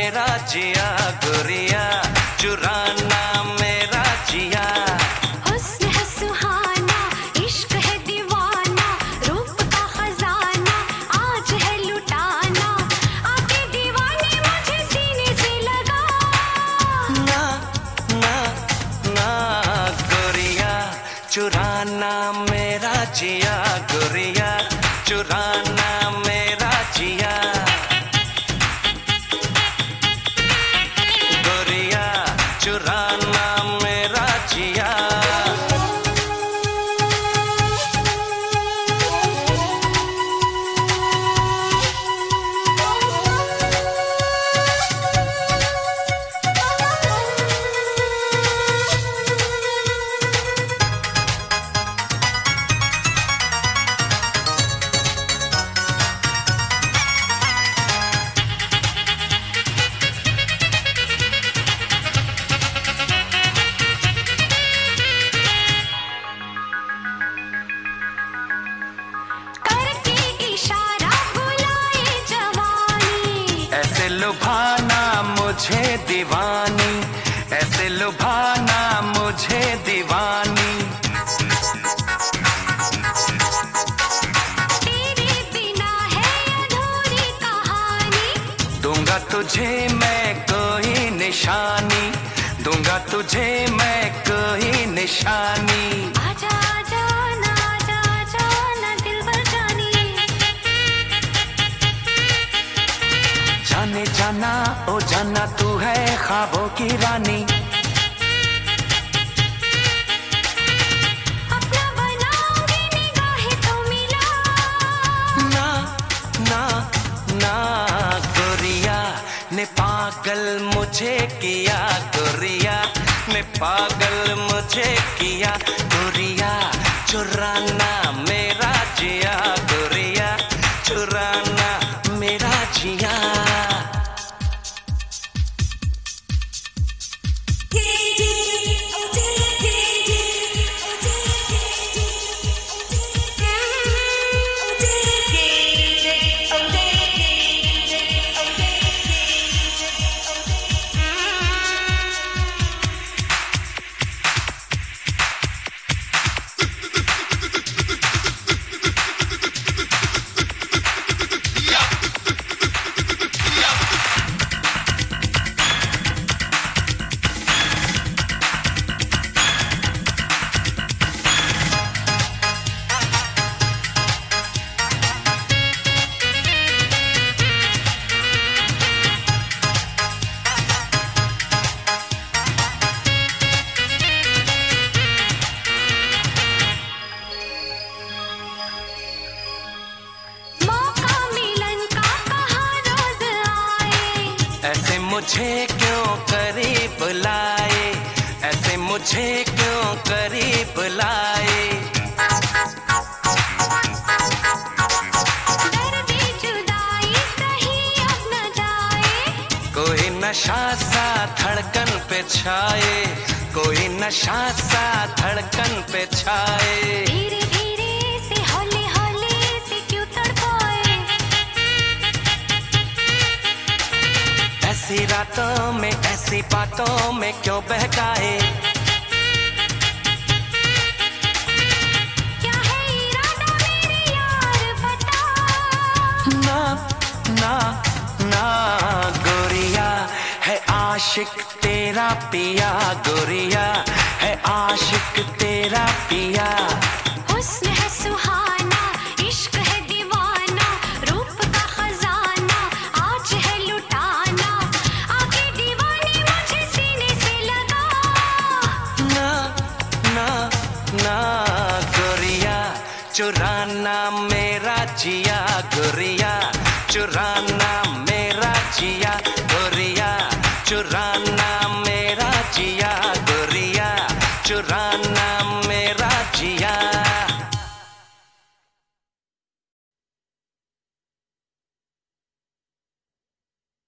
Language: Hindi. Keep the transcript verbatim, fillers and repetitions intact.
मेरा जिया गोरिया, चुराना मेरा जिया। हुस्न है सुहाना, इश्क है दीवाना, रूप का खजाना आज है लुटाना। आके दीवाने मुझे सीने से लगा। ना ना ना गोरिया, चुराना मेरा जिया गोरिया, चुराना मेरा जिया। गोरिया चुराना मेरा जिया। लुभाना मुझे दीवानी, ऐसे लुभाना मुझे दीवानी। तेरे बिना है अधूरी कहानी। दूंगा तुझे मैं कोई निशानी, दूंगा तुझे मैं कोई निशानी। आजा आजा ना आजा आजा ना दिलबर जानी। जाने जाना ओ जाना तू है ख्वाबों की रानी। अपना बनाऊंगी निगाहें तो मिला। ना ना ना गोरिया ने पागल मुझे किया, गोरिया ने पागल मुझे किया। गोरिया चुराना मेरा जिया, गोरिया चुराना मेरा जिया। ऐसे मुझे क्यों करीब लाए, ऐसे मुझे क्यों करीब लाए। दर्द जुदाई सही अब न जाए। कोई नशा सा धड़कन पे छाए, कोई नशा सा धड़कन पे छाए। धीरे धीरे से हौले हौले से क्यों तड़पाए। ऐसी रातों में ऐसी बातों में क्यों बहकाए। क्या है इरादा मेरे यार बता। ना ना ना गोरिया है आशिक तेरा पिया, गोरिया है आशिक तेरा पिया। हुस्न